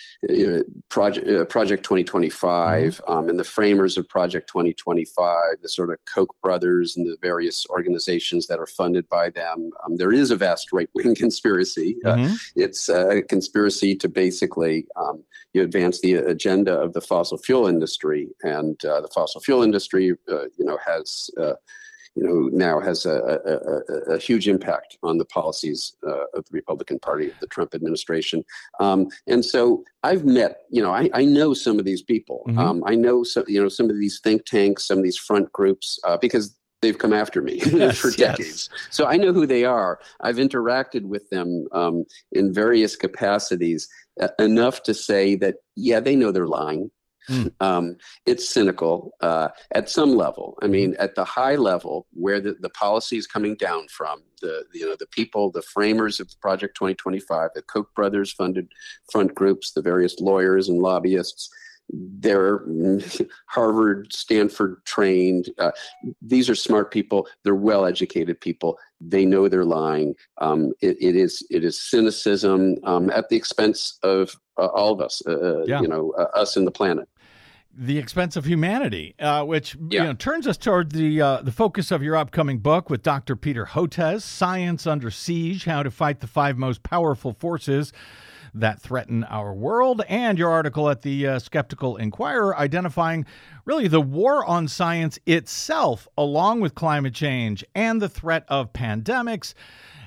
uh, project uh, Project twenty twenty-five, um, and the framers of Project twenty twenty-five, the sort of Koch brothers and the various organizations that are funded by them. Um, there is a vast right-wing conspiracy. Uh, Mhm. it's a conspiracy to basically um, you advance the agenda of the fossil fuel industry, and uh, the fossil fuel industry, uh, you know, has. Uh, you know, now has a, a, a, a huge impact on the policies uh, of the Republican Party, of the Trump administration. Um, and so I've met, you know, I, I know some of these people. Mhm. Um, I know, some, you know, some of these think tanks, some of these front groups, uh, because they've come after me Yes, for yes. decades. So I know who they are. I've interacted with them um, in various capacities uh, enough to say that, yeah, they know they're lying. Mm. Um, it's cynical uh, at some level. I mean, at the high level, where the, the policy is coming down from, the you know the people, the framers of Project twenty twenty-five, the Koch brothers funded front groups, the various lawyers and lobbyists, they're Harvard, Stanford trained. Uh, these are smart people. They're well-educated people. They know they're lying. Um, it, it is it is cynicism um, at the expense of uh, all of us. Uh, Yeah. You know, uh, us and the planet. The expense of humanity, uh, which Yeah. you know, turns us toward the uh, the focus of your upcoming book with Doctor Peter Hotez, Science Under Siege, How to Fight the Five Most Powerful Forces That Threaten Our World, and your article at the uh, Skeptical Inquirer identifying really the war on science itself, along with climate change and the threat of pandemics,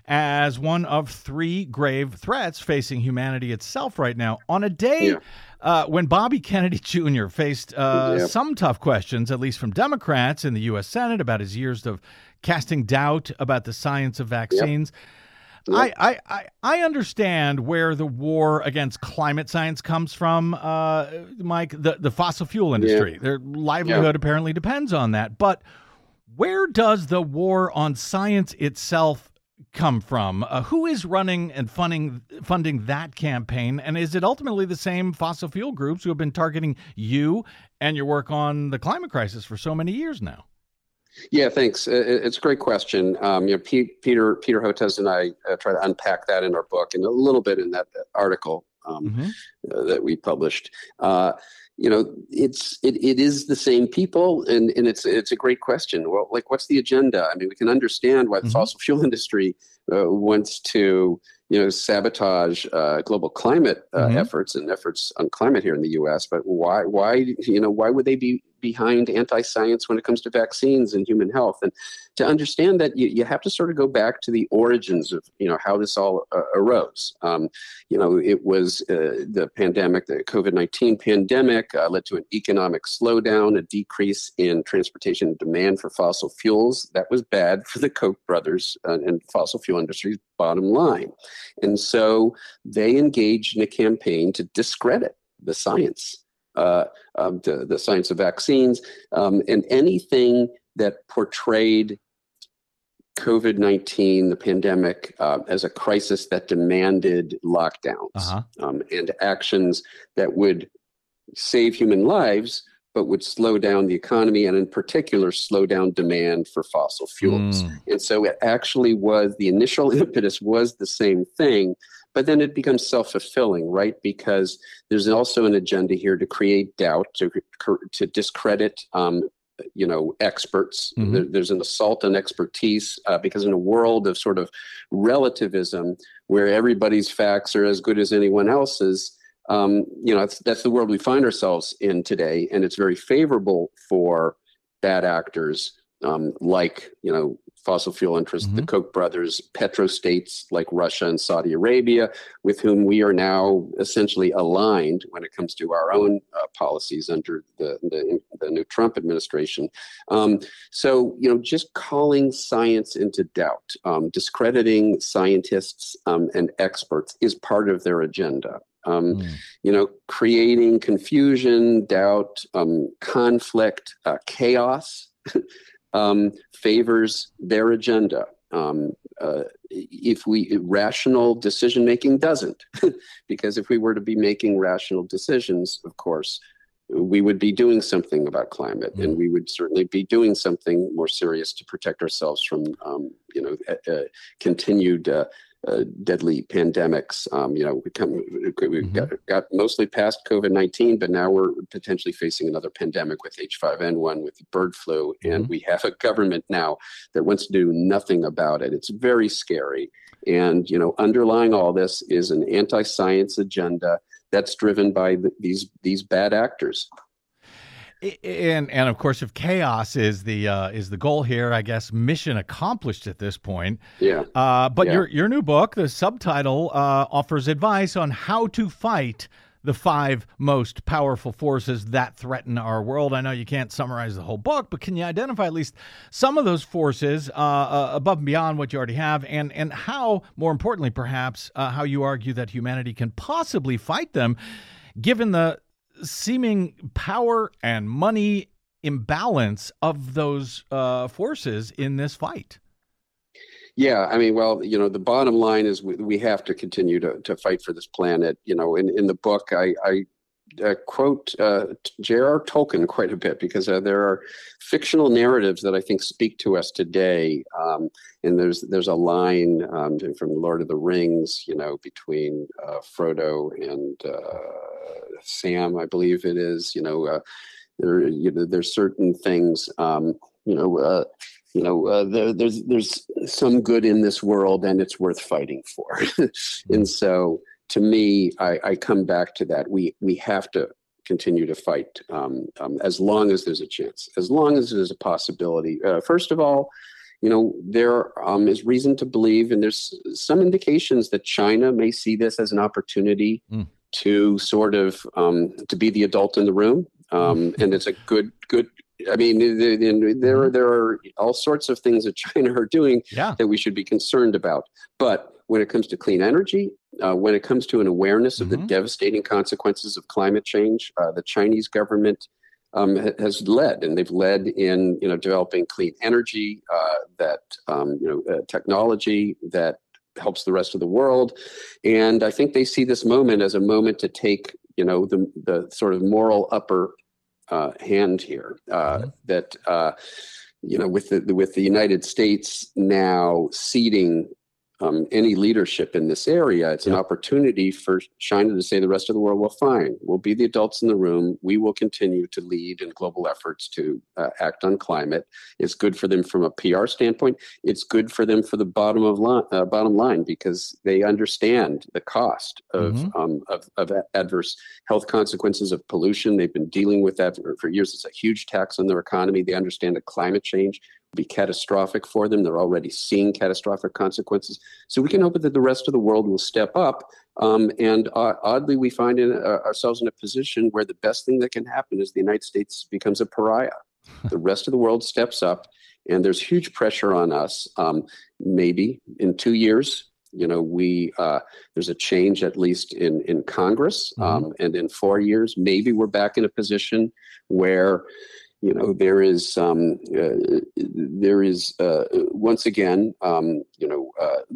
as one of three grave threats facing humanity itself right now. On a day Yeah. uh, when Bobby Kennedy Junior faced uh, Yeah. some tough questions, at least from Democrats in the U S Senate, about his years of casting doubt about the science of vaccines. Yep. I, I, I, I understand where the war against climate science comes from, uh, Mike, the, the fossil fuel industry. Yeah. Their livelihood Yeah. apparently depends on that. But where does the war on science itself come from? Uh, who is running and funding funding that campaign? And is it ultimately the same fossil fuel groups who have been targeting you and your work on the climate crisis for so many years now? Yeah, thanks. Uh, It's a great question. Um, you know, Pete, Peter Peter Hotez and I uh, try to unpack that in our book and a little bit in that article um, Mm-hmm. uh, that we published. Uh, you know, it's it, it is the same people, and and it's it's a great question. Well, like, what's the agenda? I mean, we can understand why the Mhm. fossil fuel industry uh, wants to you know sabotage uh, global climate uh, Mhm. efforts and efforts on climate here in the U S. But why why you know why would they be behind anti-science when it comes to vaccines and human health? And to understand that, you, you have to sort of go back to the origins of you know how this all uh, arose. Um, you know, it was uh, the pandemic, the COVID nineteen pandemic uh, led to an economic slowdown, a decrease in transportation demand for fossil fuels. That was bad for the Koch brothers uh, and fossil fuel industry's bottom line. And so they engaged in a campaign to discredit the science. Uh, um, the, the science of vaccines, um, and anything that portrayed COVID nineteen, the pandemic, uh, as a crisis that demanded lockdowns Uh-huh. um, and actions that would save human lives, but would slow down the economy, and in particular, slow down demand for fossil fuels. Mm. And so it actually was, the initial impetus was the same thing, but then it becomes self-fulfilling, right? Because there's also an agenda here to create doubt, to to discredit, um, you know, experts. Mhm. There, there's an assault on expertise uh, because in a world of sort of relativism, where everybody's facts are as good as anyone else's, um, you know, that's, that's the world we find ourselves in today, and it's very favorable for bad actors um, like, you know, fossil fuel interests, the Mhm. Koch brothers, petrostates like Russia and Saudi Arabia, with whom we are now essentially aligned when it comes to our own uh, policies under the, the, the new Trump administration. Um, so, you know, just calling science into doubt, um, discrediting scientists um, and experts is part of their agenda. Um, Mm. You know, creating confusion, doubt, um, conflict, uh, chaos. Um, favors their agenda. Um, uh, if we rational decision making doesn't, because if we were to be making rational decisions, of course, we would be doing something about climate, Mm. and we would certainly be doing something more serious to protect ourselves from, um, you know, uh, uh, continued uh, uh, deadly pandemics. Um, you know, we come, we Mhm. got, got mostly past COVID nineteen, but now we're potentially facing another pandemic with H five N one, with bird flu, and Mhm. we have a government now that wants to do nothing about it. It's very scary. And, you know, underlying all this is an anti-science agenda that's driven by the, these these bad actors. I- And and of course, if chaos is the uh, is the goal here, I guess mission accomplished at this point. Yeah. Uh, but Yeah. your your new book, the subtitle, uh, offers advice on how to fight the five most powerful forces that threaten our world. I know you can't summarize the whole book, but can you identify at least some of those forces uh, uh, above and beyond what you already have, and and how, more importantly, perhaps, uh, how you argue that humanity can possibly fight them, given the seeming power and money imbalance of those uh, forces in this fight? Yeah, I mean, well, you know, the bottom line is we, we have to continue to, to fight for this planet. You know, in, in the book, I, I uh, quote uh, J R R Tolkien quite a bit, because uh, there are fictional narratives that I think speak to us today. Um, and there's there's a line um, from Lord of the Rings, you know, between uh, Frodo and uh, Sam, I believe it is. You know, uh, there you know, there's certain things, um, you know. Uh, You know, uh, there, there's there's some good in this world, and it's worth fighting for. And so, to me, I, I come back to that. We we have to continue to fight um, um, as long as there's a chance, as long as there's a possibility. Uh, first of all, you know, there um, is reason to believe, and there's some indications that China may see this as an opportunity mm. to sort of um, to be the adult in the room. Um, and it's a good, good, I mean, there, there are all sorts of things that China are doing yeah. that we should be concerned about. But when it comes to clean energy, uh, when it comes to an awareness of mm-hmm. the devastating consequences of climate change, uh, the Chinese government um, ha- has led, and they've led in, you know, developing clean energy, uh, that, um, you know, uh, technology that helps the rest of the world. And I think they see this moment as a moment to take, you know, the the sort of moral upper uh, hand here. Uh, mm-hmm. That uh, you know, with the with the United States now ceding um, any leadership in this area, it's yep. an opportunity for China to say the rest of the world, well, fine, we'll be the adults in the room. We will continue to lead in global efforts to uh, act on climate. It's good for them from a P R standpoint. It's good for them for the bottom of line, uh, bottom line, because they understand the cost of, mm-hmm. um, of of adverse health consequences of pollution. They've been dealing with that for, for years. It's a huge tax on their economy. They understand that climate change be catastrophic for them. They're already seeing catastrophic consequences. So we can hope that the rest of the world will step up. Um, and uh, oddly, we find in, uh, ourselves in a position where the best thing that can happen is the United States becomes a pariah. The rest of the world steps up, and there's huge pressure on us. Um, maybe in two years, you know, we uh, there's a change at least in in Congress, um, mm-hmm. and in four years, maybe we're back in a position where, you know, there is um, uh, there is uh, once again, um, you know,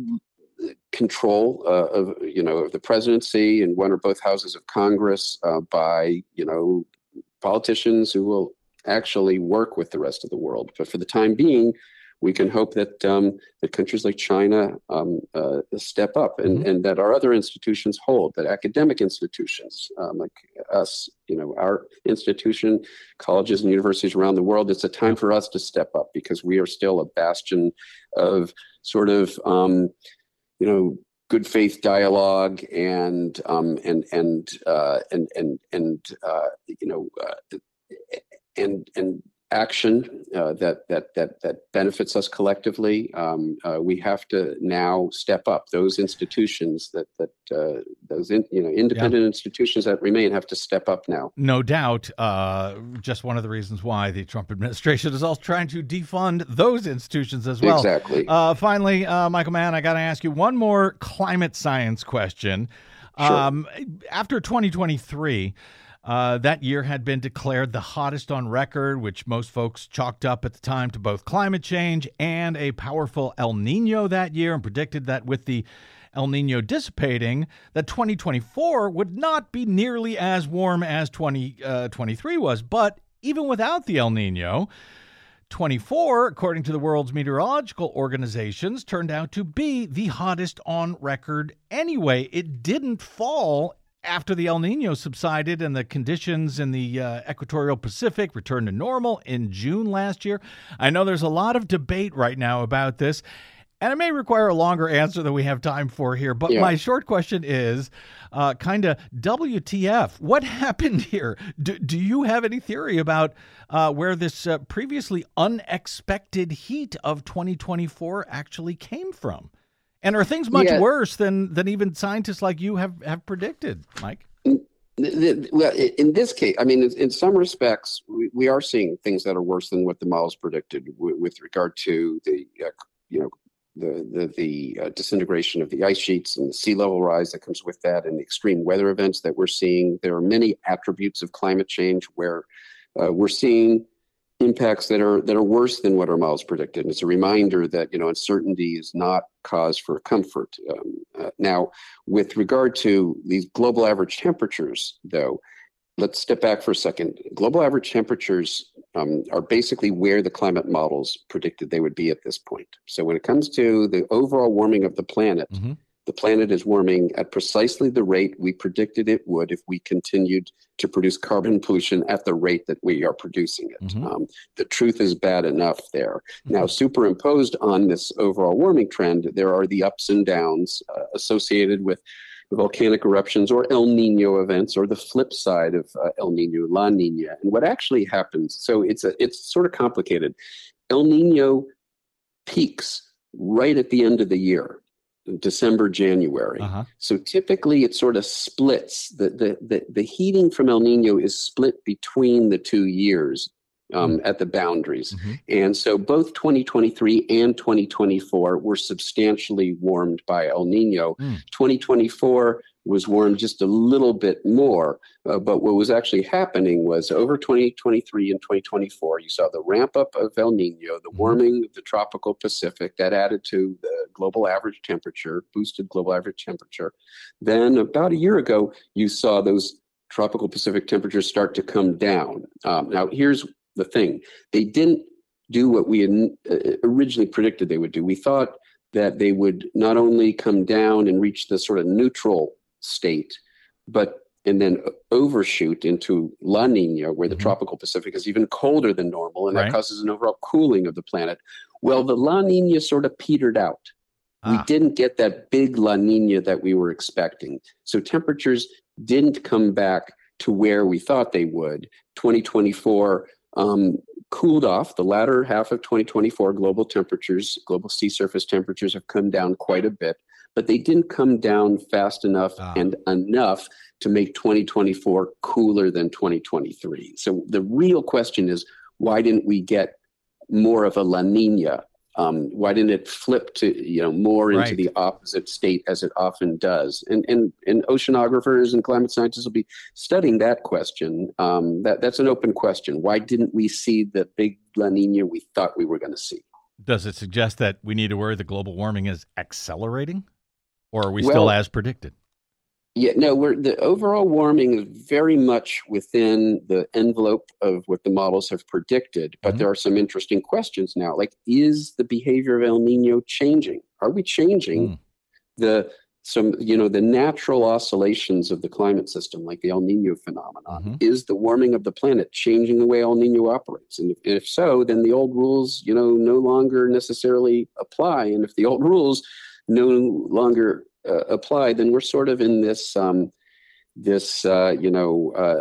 uh, control uh, of you know of the presidency and one or both houses of Congress uh, by you know politicians who will actually work with the rest of the world. But for the time being, we can hope that um, that countries like China um, uh, step up, and, mm-hmm. and that our other institutions hold, that academic institutions um, like us, you know, our institution, colleges and universities around the world, it's a time for us to step up, because we are still a bastion of sort of, um, you know, good faith dialogue and um, and and uh, and and and uh, you know uh, and and. action uh, that that that that benefits us collectively. Um, uh, we have to now step up. Those institutions that that uh, those in, you know independent yeah. institutions that remain have to step up now. No doubt. Uh, just one of the reasons why the Trump administration is also trying to defund those institutions as well. Exactly. Uh, finally, uh, Michael Mann, I got to ask you one more climate science question. Sure. Um, after twenty twenty-three. Uh, that year had been declared the hottest on record, which most folks chalked up at the time to both climate change and a powerful El Nino that year, and predicted that with the El Nino dissipating, that twenty twenty-four would not be nearly as warm as twenty twenty-three was. But even without the El Nino, twenty-four, according to the world's meteorological organizations, turned out to be the hottest on record anyway. It didn't fall after the El Nino subsided and the conditions in the uh, equatorial Pacific returned to normal in June last year. I know there's a lot of debate right now about this, and it may require a longer answer than we have time for here. But yeah. my short question is uh, kind of W T F? What happened here? Do, do you have any theory about uh, where this uh, previously unexpected heat of twenty twenty-four actually came from? And are things much yeah. worse than than even scientists like you have, have predicted, Mike? Well, in this case, I mean, in some respects, we, we are seeing things that are worse than what the models predicted with, with regard to the, uh, you know, the the, the uh, disintegration of the ice sheets and the sea level rise that comes with that, and the extreme weather events that we're seeing. There are many attributes of climate change where uh, we're seeing impacts that are that are worse than what our models predicted. And it's a reminder that, you know, uncertainty is not cause for comfort. Um, uh, now, with regard to these global average temperatures, though, let's step back for a second. Global average temperatures um, are basically where the climate models predicted they would be at this point. So when it comes to the overall warming of the planet, mm-hmm. the planet is warming at precisely the rate we predicted it would if we continued to produce carbon pollution at the rate that we are producing it. Mm-hmm. Um, the truth is bad enough there. Mm-hmm. Now, superimposed on this overall warming trend, there are the ups and downs uh, associated with volcanic eruptions or El Nino events, or the flip side of uh, El Nino, La Nina. And what actually happens, so it's a, it's sort of complicated. El Nino peaks right at the end of the year, December, January. Uh-huh. So typically it sort of splits. The, the, the, the heating from El Nino is split between the two years um, mm. at the boundaries. Mm-hmm. And so both twenty twenty-three and twenty twenty-four were substantially warmed by El Nino. Mm. twenty twenty-four was warmed just a little bit more. Uh, but what was actually happening was over twenty twenty-three and twenty twenty-four, you saw the ramp up of El Nino, the warming of the tropical Pacific that added to the global average temperature, boosted global average temperature. Then about a year ago, you saw those tropical Pacific temperatures start to come down. Um, now, here's the thing. They didn't do what we had originally predicted they would do. We thought that they would not only come down and reach the sort of neutral state, but and then overshoot into La Nina, where the mm-hmm. tropical Pacific is even colder than normal, and that right. causes an overall cooling of the planet. Well, the La Nina sort of petered out. Ah. We didn't get that big La Nina that we were expecting. So temperatures didn't come back to where we thought they would. twenty twenty-four um, cooled off. The latter half of twenty twenty-four, global temperatures, global sea surface temperatures have come down quite a bit, but they didn't come down fast enough ah. and enough to make twenty twenty-four cooler than twenty twenty-three. So the real question is, why didn't we get more of a La Nina? Um, why didn't it flip to, you know, more into right. the opposite state as it often does? And, and, and oceanographers and climate scientists will be studying that question. Um, that, that's an open question. Why didn't we see the big La Nina we thought we were going to see? Does it suggest that we need to worry that global warming is accelerating? Or are we well, still as predicted? Yeah, no, we're the overall warming is very much within the envelope of what the models have predicted. But mm-hmm. there are some interesting questions now. Like, is the behavior of El Nino changing? Are we changing mm. the some you know the natural oscillations of the climate system, like the El Nino phenomenon? Mm-hmm. Is the warming of the planet changing the way El Nino operates? And if, if so, then the old rules, you know, no longer necessarily apply. And if the old rules no longer Uh, apply, then we're sort of in this, um, this uh, you know, uh,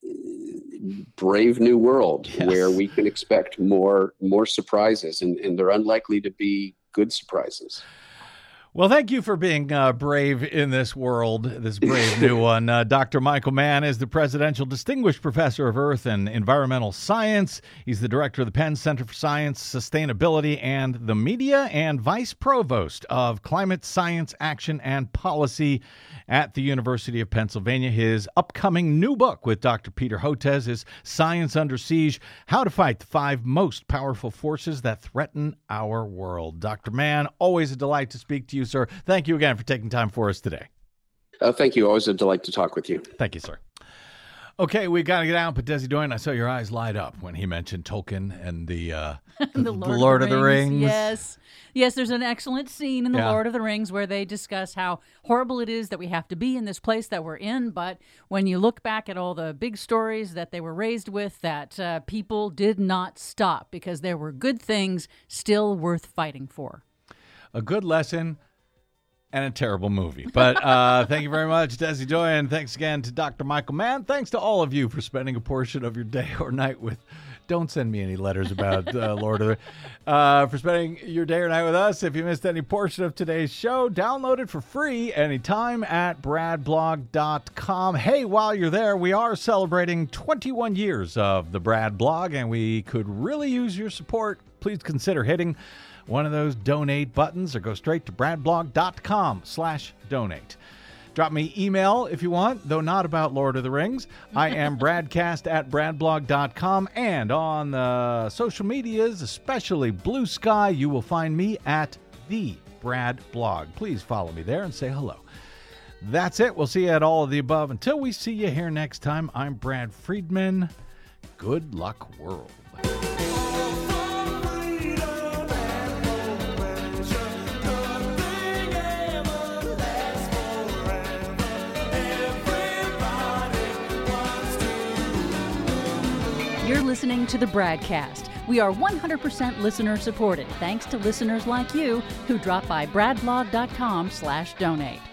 brave new world yes. where we can expect more, more surprises, and, and they're unlikely to be good surprises. Well, thank you for being uh, brave in this world, this brave new one. Uh, Doctor Michael Mann is the Presidential Distinguished Professor of Earth and Environmental Science. He's the Director of the Penn Center for Science, Sustainability, and the Media, and Vice Provost of Climate Science Action and Policy at the University of Pennsylvania. His upcoming new book with Doctor Peter Hotez is Science Under Siege: How to Fight the Five Most Powerful Forces That Threaten Our World. Doctor Mann, always a delight to speak to you, sir. Thank you again for taking time for us today. Uh, thank you. Always a delight to talk with you. Thank you, sir. Okay, we got to get out, but Desi Doyen, I saw your eyes light up when he mentioned Tolkien and the, uh, the, the Lord, Lord of, the, the Rings. Rings. Yes. Yes, there's an excellent scene in The yeah. Lord of the Rings where they discuss how horrible it is that we have to be in this place that we're in. But when you look back at all the big stories that they were raised with, that uh, people did not stop because there were good things still worth fighting for. A good lesson and a terrible movie. But uh, thank you very much, Desi Doyen. Thanks again to Doctor Michael Mann. Thanks to all of you for spending a portion of your day or night with. Don't send me any letters about uh, Lord of the uh, for spending your day or night with us. If you missed any portion of today's show, download it for free anytime at brad blog dot com. Hey, while you're there, we are celebrating twenty-one years of the Brad Blog, and we could really use your support. Please consider hitting one of those donate buttons or go straight to brad blog dot com slash donate. Drop me email if you want, though not about Lord of the Rings. I am bradcast at brad blog dot com, and on the social medias, especially Blue Sky, you will find me at the Brad Blog. Please follow me there and say hello. That's it. We'll see you at all of the above. Until we see you here next time, I'm Brad Friedman. Good luck, world. You're listening to the Bradcast. We are one hundred percent listener supported, thanks to listeners like you who drop by brad blog dot com slash donate.